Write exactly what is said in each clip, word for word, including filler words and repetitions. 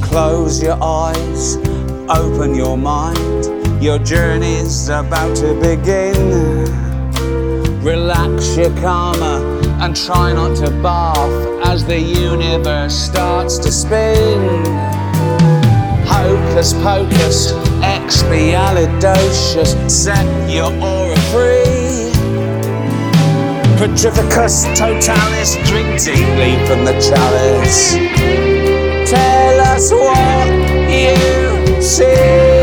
Close your eyes, open your mind. Your journey's about to begin. Relax your karma and try not to barf as the universe starts to spin. Hocus pocus, expialidocious, set your aura free. Petrificus totalis, drink deeply from the chalice. Tell us what you see.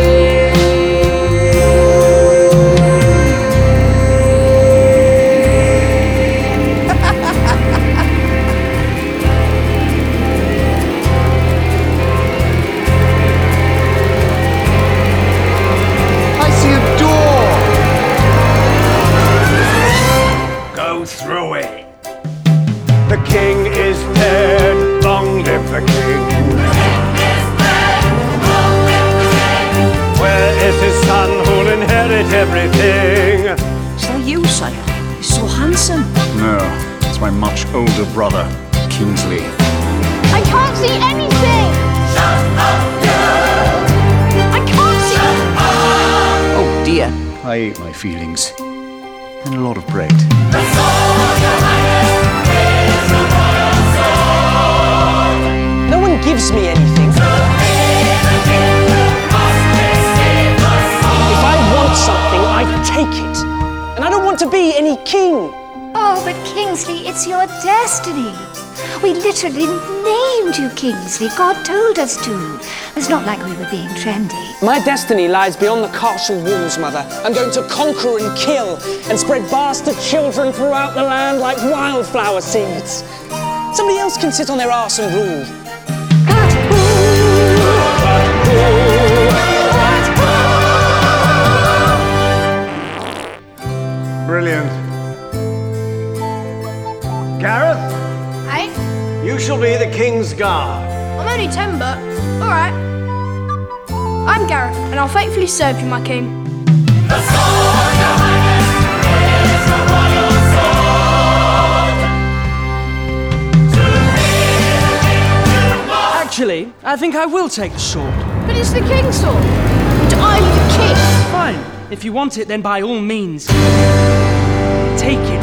Through it. The king is dead, long live the king. The king is dead, long live the king. Where is his son who'll inherit everything? Is that you, sire? You're so handsome. No, it's my much older brother, Kingsley. I can't see anything! Shut up, girl! I can't see... Shut up! Oh dear. I ate my feelings. And a lot of bread. The sword, your highness, is a royal sword. No one gives me anything. To be the king, you must receive the sword. If I want something, I take it. And I don't want to be any king. Oh, but Kingsley, it's your destiny. We literally named you Kingsley. God told us to. It's not like we were being trendy. My destiny lies beyond the castle walls, Mother. I'm going to conquer and kill and spread bastard children throughout the land like wildflower seeds. Somebody else can sit on their arse and rule. Brilliant. Gareth? Hey? You shall be the king's guard. I'm only ten, but alright. I'm Gareth, and I'll faithfully serve you, my king. The sword, your highness, is a royal sword. To be the king, you must... Actually, I think I will take the sword. But it's the king's sword, and I'm the king. Fine. If you want it, then by all means, take it.